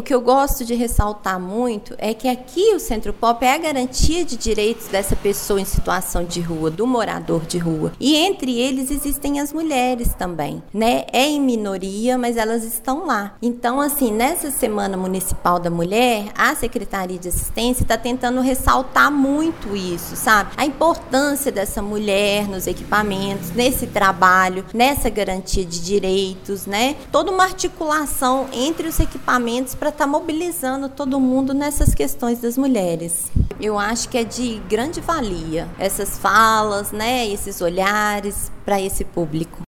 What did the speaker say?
o que eu gosto de ressaltar muito é que aqui o Centro Pop é a garantia de direitos dessa pessoa em situação de rua, do morador de rua. E entre eles existem as mulheres também, né? É em minoria, mas elas estão lá. Então, assim, nessa Semana Municipal da Mulher, a Secretaria de Assistência está tentando ressaltar muito isso, sabe? A importância dessa mulher nos equipamentos, nesse trabalho, nessa garantia de direitos, né? Toda uma articulação entre os equipamentos para estar mobilizando todo mundo nessas questões das mulheres. Eu acho que é de grande valia essas falas, né? Esses olhares para esse público.